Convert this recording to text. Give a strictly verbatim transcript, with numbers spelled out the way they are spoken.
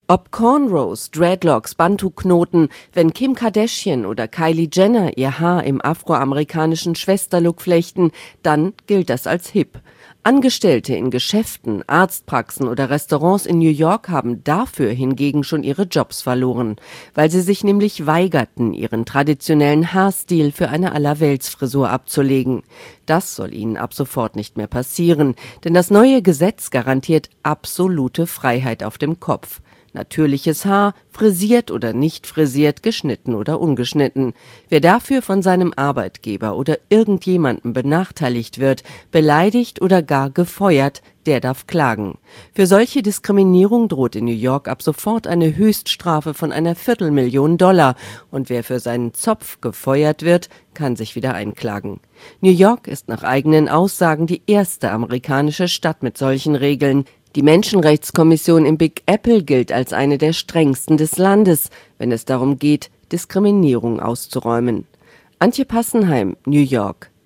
Ob Cornrows, Dreadlocks, Bantu-Knoten, wenn Kim Kardashian oder Kylie Jenner ihr Haar im afroamerikanischen Schwesterlook flechten, dann gilt das als hip. Angestellte in Geschäften, Arztpraxen oder Restaurants in New York haben dafür hingegen schon ihre Jobs verloren, weil sie sich nämlich weigerten, ihren traditionellen Haarstil für eine Allerweltsfrisur abzulegen. Das soll ihnen ab sofort nicht mehr passieren, denn das neue Gesetz garantiert absolute Freiheit auf dem Kopf. Natürliches Haar, frisiert oder nicht frisiert, geschnitten oder ungeschnitten. Wer dafür von seinem Arbeitgeber oder irgendjemandem benachteiligt wird, beleidigt oder gar gefeuert, der darf klagen. Für solche Diskriminierung droht in New York ab sofort eine Höchststrafe von einer Viertelmillion Dollar und wer für seinen Zopf gefeuert wird, kann sich wieder einklagen. New York ist nach eigenen Aussagen die erste amerikanische Stadt mit solchen Regeln. Die Menschenrechtskommission im Big Apple gilt als eine der strengsten des Landes, wenn es darum geht, Diskriminierung auszuräumen. Antje Passenheim, New York.